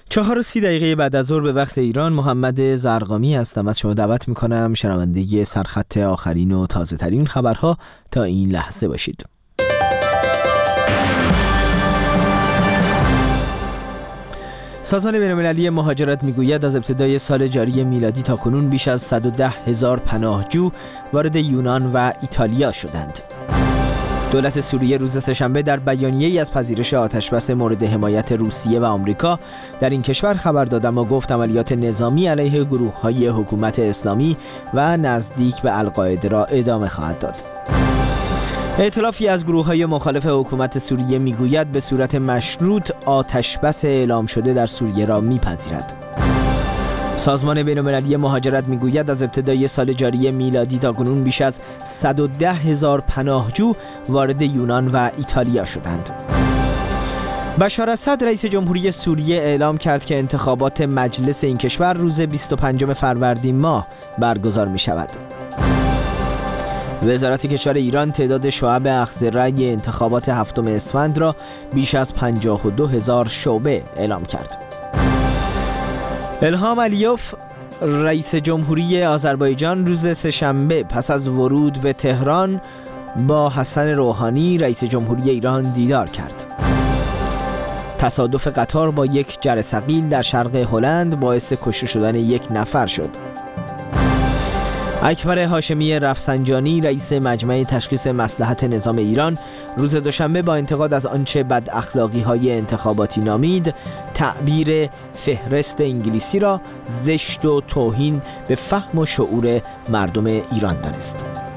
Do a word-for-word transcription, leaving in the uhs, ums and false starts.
چهار و سی دقیقه بعد از ظهر به وقت ایران، محمد زرقامی هستم. از شما دعوت میکنم شنونده سرخط آخرین و تازه ترین خبرها تا این لحظه باشید. سازمان بین‌المللی مهاجرت میگوید از ابتدای سال جاری میلادی تا کنون بیش از صد و ده هزار پناهجو وارد یونان و ایتالیا شدند. دولت سوریه روز سه‌شنبه در بیانیه‌ای از پذیرش آتشبس مورد حمایت روسیه و آمریکا در این کشور خبر داد، اما گفت عملیات نظامی علیه گروه‌های حکومت اسلامی و نزدیک به القاعده را ادامه خواهد داد. ائتلافی از گروه‌های مخالف حکومت سوریه میگوید به صورت مشروط آتشبس اعلام شده در سوریه را میپذیرد. سازمان بین‌المللی مهاجرت میگوید از ابتدای سال جاری میلادی تا کنون بیش از صد و ده هزار پناهجو وارد یونان و ایتالیا شدند. بشار اسد رئیس جمهوری سوریه اعلام کرد که انتخابات مجلس این کشور روز بیست و پنجم فروردین ماه برگزار می شود. وزارت کشور ایران تعداد شعب اخذ رأی انتخابات هفتم اسفند را بیش از پنجاه و دو هزار شعبه اعلام کرد. الهام علیوف رئیس جمهوری آذربایجان روز سه‌شنبه پس از ورود به تهران با حسن روحانی رئیس جمهوری ایران دیدار کرد. تصادف قطار با یک جرثقیل در شرق هلند باعث کشته شدن یک نفر شد. اکبر هاشمی رفسنجانی رئیس مجمع تشخیص مصلحت نظام ایران روز دوشنبه با انتقاد از آنچه بد اخلاقی‌های انتخاباتی نامید تعبیر فهرست انگلیسی را زشت و توهین به فهم و شعور مردم ایران دانست.